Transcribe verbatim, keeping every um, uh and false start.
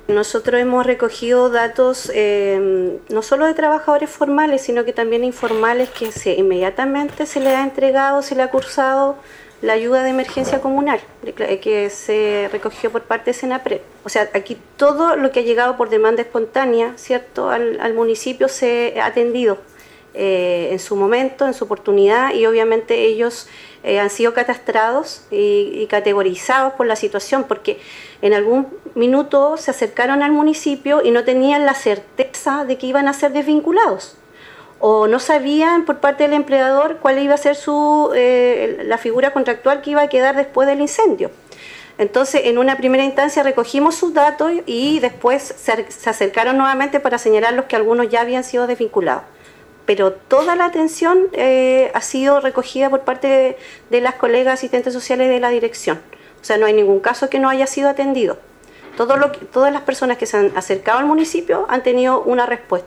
Nosotros hemos recogido datos eh, no solo de trabajadores formales, sino que también informales que se, inmediatamente se les ha entregado, se les ha cursado la ayuda de emergencia comunal que se recogió por parte de Senapred. O sea, aquí todo lo que ha llegado por demanda espontánea, ¿cierto?, al, al municipio se ha atendido eh, en su momento, en su oportunidad, y obviamente ellos eh, han sido catastrados y, y categorizados por la situación, porque en algún minuto se acercaron al municipio y no tenían la certeza de que iban a ser desvinculados, o no sabían por parte del empleador cuál iba a ser su, eh, la figura contractual que iba a quedar después del incendio. Entonces, en una primera instancia recogimos sus datos y después se, se acercaron nuevamente para señalarlos que algunos ya habían sido desvinculados. Pero toda la atención eh, ha sido recogida por parte de, de las colegas asistentes sociales de la dirección. O sea, no hay ningún caso que no haya sido atendido. Todo lo que, todas las personas que se han acercado al municipio han tenido una respuesta.